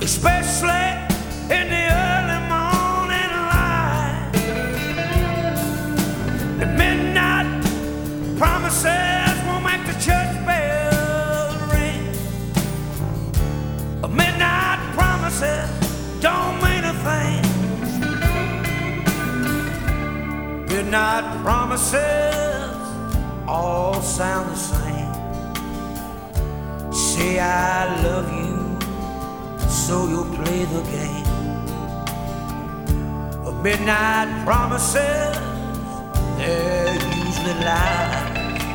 especially in the early morning light. The midnight promises won't make the church bells ring. Midnight promises don't mean a thing. Midnight promises all sound the same. Say I love you, so you'll play the game. Midnight promises, they're usually lies.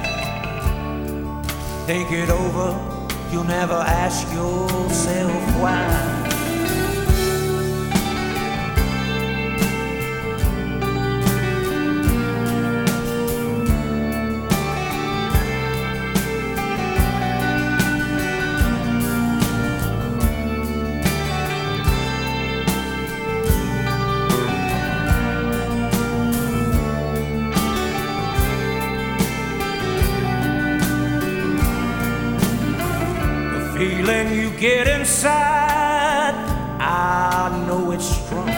Think it over, you'll never ask yourself why. Feeling you get inside, I know it's strong.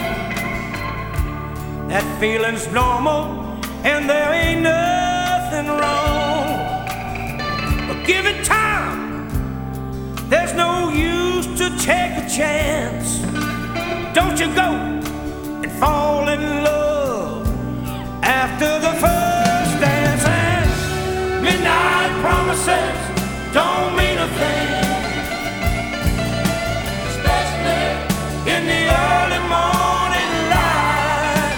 That feeling's normal, and there ain't nothing wrong. But give it time, there's no use to take a chance. Don't you go and fall in love after the first dance. And midnight promises don't mean a thing. In the early morning light,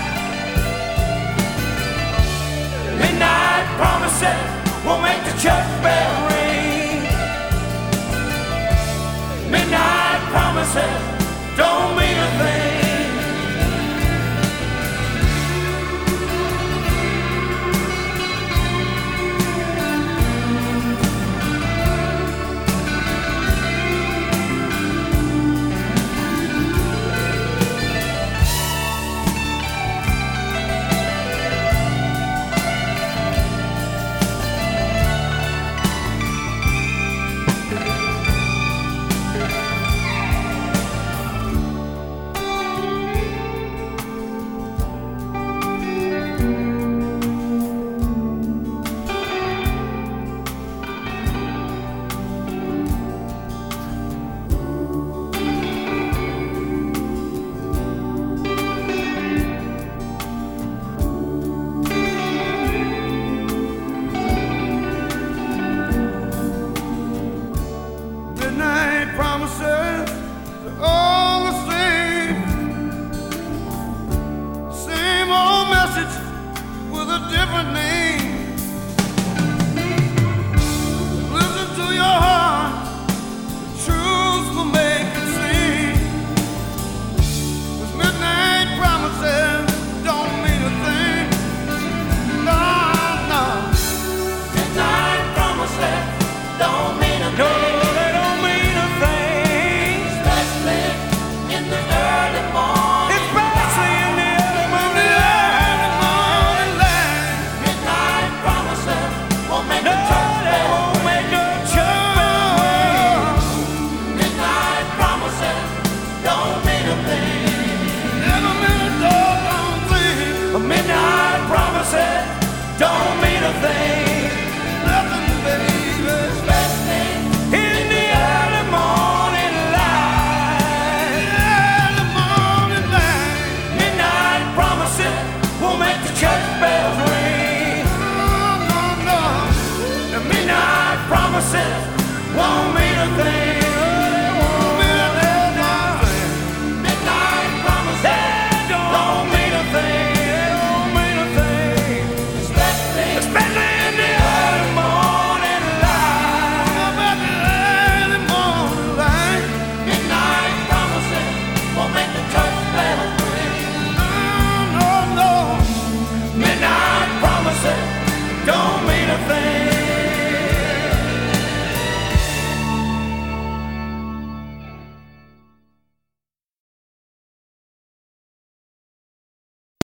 midnight promises won't make the church bell ring. Midnight promises